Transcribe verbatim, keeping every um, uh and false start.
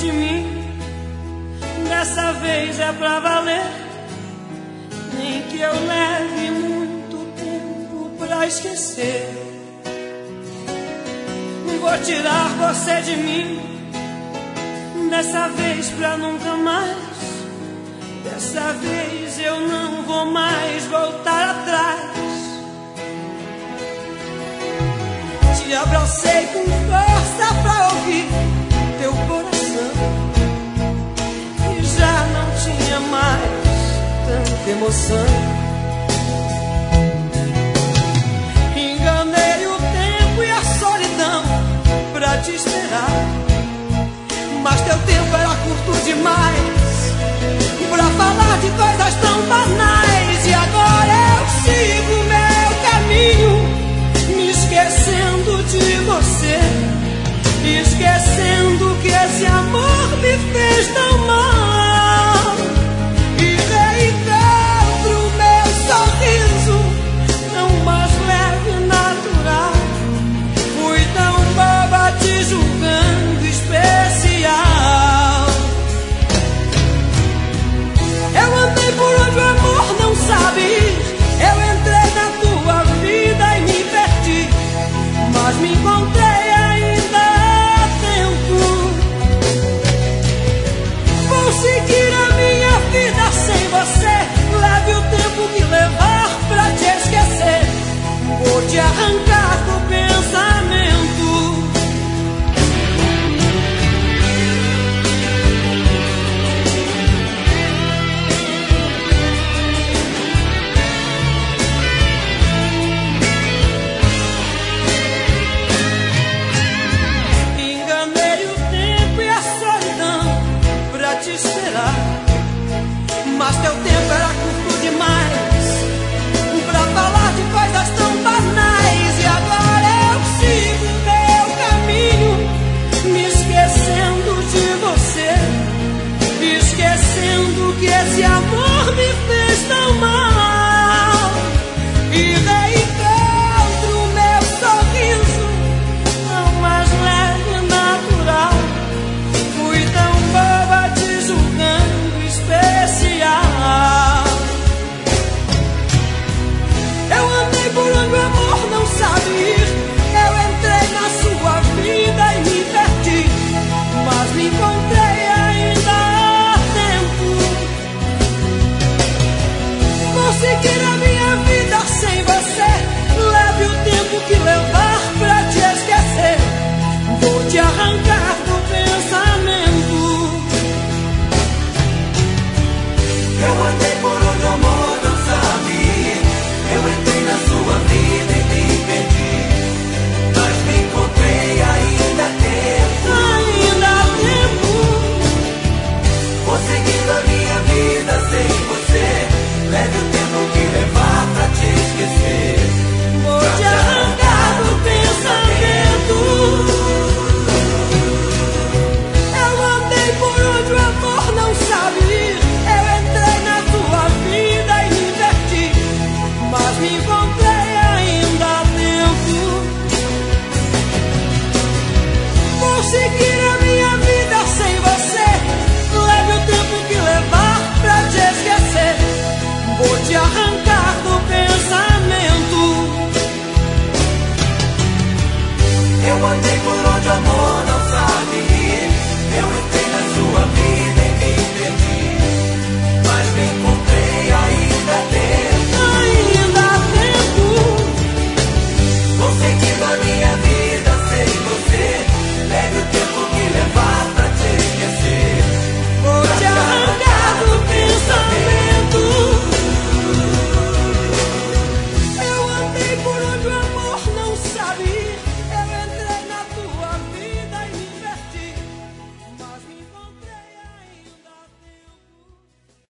de mim. Dessa vez é pra valer. Nem que eu leve muito tempo pra esquecer. Vou tirar você de mim. Dessa vez pra nunca mais. Dessa vez eu não vou mais voltar atrás. Te abracei com força pra ouvir teu coração, e já não tinha mais tanta emoção. Enganei o tempo e a solidão pra te esperar, mas teu tempo era curto demais pra falar de coisas tão banais.